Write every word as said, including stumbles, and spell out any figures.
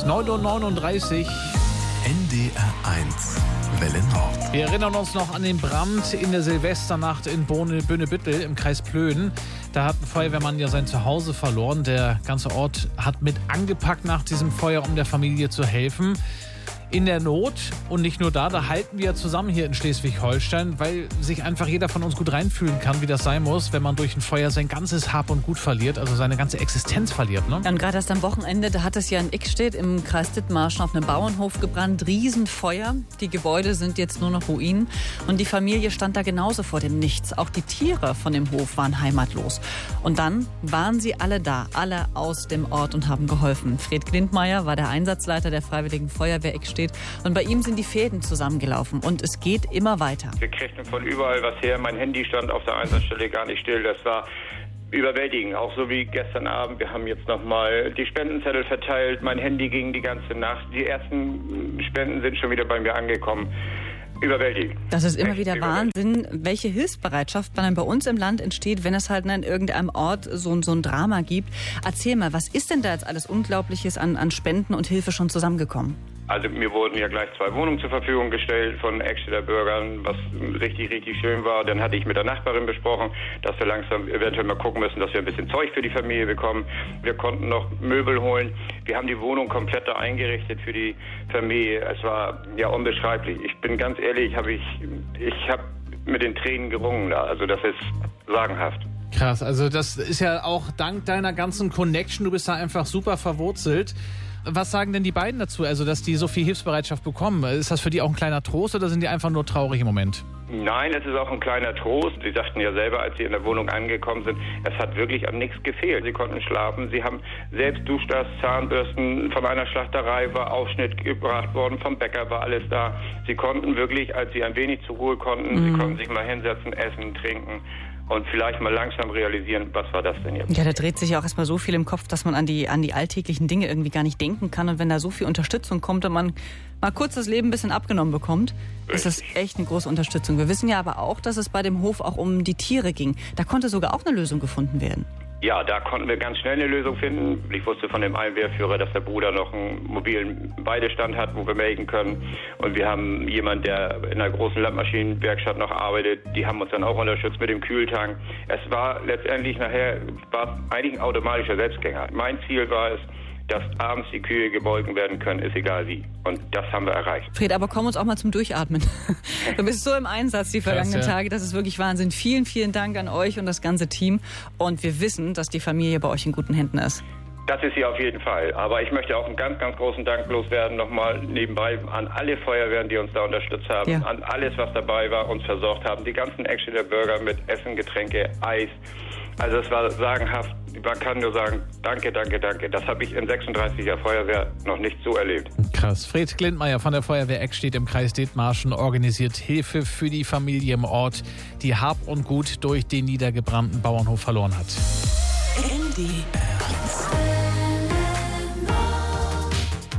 neun Uhr neununddreißig. N D R eins Welle Nord. Wir erinnern uns noch an den Brand in der Silvesternacht in Böhnebüttel im Kreis Plön. Da hat ein Feuerwehrmann ja sein Zuhause verloren. Der ganze Ort hat mit angepackt nach diesem Feuer, um der Familie zu helfen. In der Not und nicht nur da, da halten wir zusammen hier in Schleswig-Holstein, weil sich einfach jeder von uns gut reinfühlen kann, wie das sein muss, wenn man durch ein Feuer sein ganzes Hab und Gut verliert, also seine ganze Existenz verliert. Ne? Und gerade erst am Wochenende, da hat es ja in Ickstedt im Kreis Dithmarschen auf einem Bauernhof gebrannt, Riesenfeuer. Die Gebäude sind jetzt nur noch Ruinen und die Familie stand da genauso vor dem Nichts. Auch die Tiere von dem Hof waren heimatlos. Und dann waren sie alle da, alle aus dem Ort und haben geholfen. Fred Glindmeier war der Einsatzleiter der Freiwilligen Feuerwehr Ickstedt. Und bei ihm sind die Fäden zusammengelaufen und es geht immer weiter. Wir kriegten von überall was her. Mein Handy stand auf der Einsatzstelle gar nicht still. Das war überwältigend, auch so wie gestern Abend. Wir haben jetzt nochmal die Spendenzettel verteilt. Mein Handy ging die ganze Nacht. Die ersten Spenden sind schon wieder bei mir angekommen. Überwältigend. Das ist immer wieder Wahnsinn, welche Hilfsbereitschaft dann bei uns im Land entsteht, wenn es halt in irgendeinem Ort so, so ein Drama gibt. Erzähl mal, was ist denn da jetzt alles Unglaubliches an, an Spenden und Hilfe schon zusammengekommen? Also mir wurden ja gleich zwei Wohnungen zur Verfügung gestellt von Eckstedter Bürgern, was richtig, richtig schön war. Dann hatte ich mit der Nachbarin besprochen, dass wir langsam eventuell mal gucken müssen, dass wir ein bisschen Zeug für die Familie bekommen. Wir konnten noch Möbel holen. Wir haben die Wohnung komplett da eingerichtet für die Familie. Es war ja unbeschreiblich. Ich bin ganz ehrlich, hab ich, ich habe mit den Tränen gerungen da. Also das ist sagenhaft. Krass, also das ist ja auch dank deiner ganzen Connection, du bist da einfach super verwurzelt. Was sagen denn die beiden dazu, also dass die so viel Hilfsbereitschaft bekommen? Ist das für die auch ein kleiner Trost oder sind die einfach nur traurig im Moment? Nein, es ist auch ein kleiner Trost. Sie sagten ja selber, als sie in der Wohnung angekommen sind, es hat wirklich an nichts gefehlt. Sie konnten schlafen, sie haben selbst Duschdas, Zahnbürsten, von einer Schlachterei war Aufschnitt gebracht worden, vom Bäcker war alles da. Sie konnten wirklich, als sie ein wenig zur Ruhe konnten, mhm. sie konnten sich mal hinsetzen, essen, trinken. Und vielleicht mal langsam realisieren, was war das denn jetzt? Ja, da dreht sich ja auch erstmal so viel im Kopf, dass man an die, an die alltäglichen Dinge irgendwie gar nicht denken kann. Und wenn da so viel Unterstützung kommt und man mal kurz das Leben ein bisschen abgenommen bekommt, Richtig. ist das echt eine große Unterstützung. Wir wissen ja aber auch, dass es bei dem Hof auch um die Tiere ging. Da konnte sogar auch eine Lösung gefunden werden. Ja, da konnten wir ganz schnell eine Lösung finden. Ich wusste von dem Einwehrführer, dass der Bruder noch einen mobilen Weidestand hat, wo wir melden können. Und wir haben jemanden, der in einer großen Landmaschinenwerkstatt noch arbeitet. Die haben uns dann auch unterstützt mit dem Kühltank. Es war letztendlich nachher war eigentlich ein automatischer Selbstgänger. Mein Ziel war es, dass abends die Kühe gebolgen werden können, ist egal wie. Und das haben wir erreicht. Fred, aber komm uns auch mal zum Durchatmen. Du bist so im Einsatz die vergangenen Krass, ja. Tage, das ist wirklich Wahnsinn. Vielen, vielen Dank an euch und das ganze Team. Und wir wissen, dass die Familie bei euch in guten Händen ist. Das ist sie auf jeden Fall. Aber ich möchte auch einen ganz, ganz großen Dank loswerden, nochmal nebenbei an alle Feuerwehren, die uns da unterstützt haben, ja. an alles, was dabei war, uns versorgt haben, die ganzen Eckstedter Bürger mit Essen, Getränke, Eis. Also es war sagenhaft. Man kann nur sagen, danke, danke, danke. Das habe ich in sechsunddreißig Jahren Feuerwehr noch nicht so erlebt. Krass. Fred Glindmeier von der Feuerwehr Eckstedt im Kreis Dithmarschen organisiert Hilfe für die Familie im Ort, die Hab und Gut durch den niedergebrannten Bauernhof verloren hat. N D R eins